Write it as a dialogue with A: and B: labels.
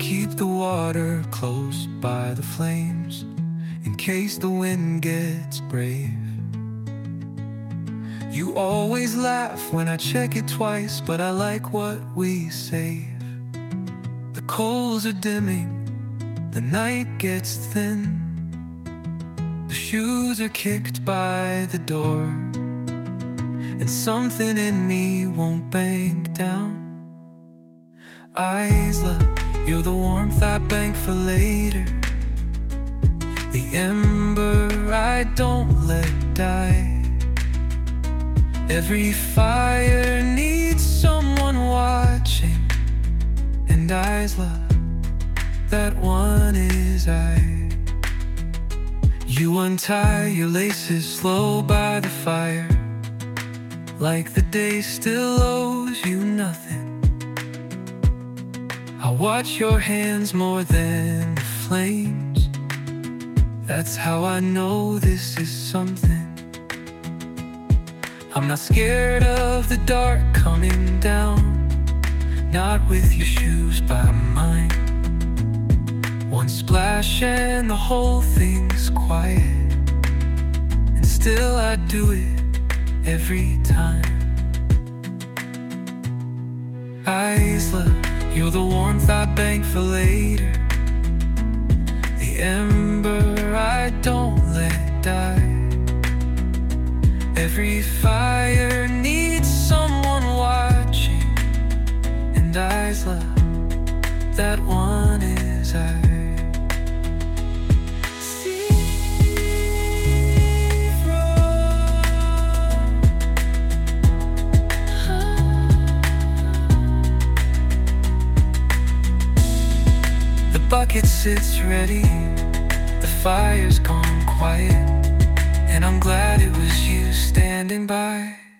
A: keep the water close by the flames, in case the wind gets brave. You always laugh when I check it twice, but I like what we save. The coals are dimming, the night gets thin, the shoes are kicked by the door, and something in me won't bank down. Isla, you're the warmth I bank for later, the ember I don't let die. Every fire needs someone watching, and Isla, that one is I. You untie your laces slow by the fire, like the day still owes you nothing. I watch your hands more than the flames, that's how I know this is something. I'm not scared of the dark coming down, not with your shoes by mine. One splash and the whole thing's quiet, and still I do it every time. Isla, you're the warmth I bank for later, the ember I don't let die. Every fire needs someone watching, and Isla, that one is I. The bucket sits ready, the fire's gone quiet, and I'm glad it was you standing by.